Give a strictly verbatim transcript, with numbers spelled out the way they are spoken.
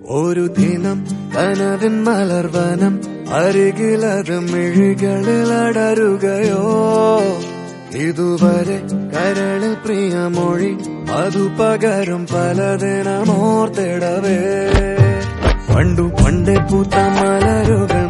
ഒരു ദിനം കനവിൻ മലർവനം അരികിലത് മിഴികളിൽ അടരുകയോ ഇതുവരെ കരളിൽ പ്രിയമൊഴി അതു പകരും പലതിനമോർത്തിടവേ പണ്ടു പണ്ടേ പൂത്ത മലരുകൾ